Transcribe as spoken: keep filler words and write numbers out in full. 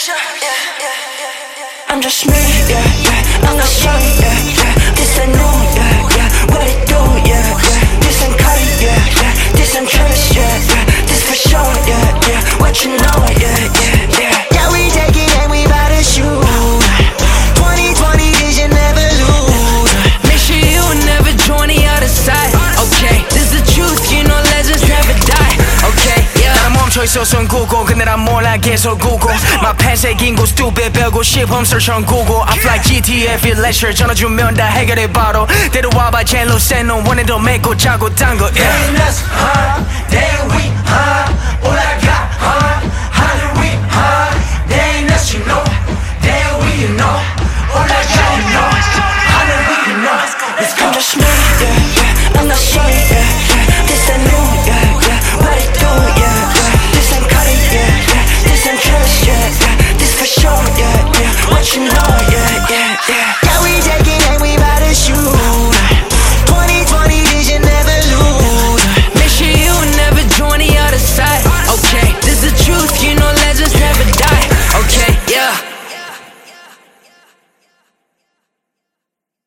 I'm just me, yeah, yeah. I'm not strong, yeah, yeah. This I know, yeah, yeah. What it do, yeah, yeah. This ain't cut, yeah, yeah. This I'm trust, yeah, yeah. This for sure, yeah, yeah. What you know, yeah, yeah, yeah. Yeah, we take it and we bout to shoot. twenty twenty vision never lose. Make sure you never join the other side. Okay, this the truth, you know legends never die. Okay, yeah. 나는 멈춰있어 손 굽고 근데 난 몰라 계속 굽고 My 팬색 인고 stupid 배우고 싶음 search on Google I fly G T A feel leisure 전화 주면 다 해결해 바로 데려와봐 젤로 새놈 원해도 맺고 자고 딴거 yeah. Damn, that's hard. Damn, we hard. All I got hard.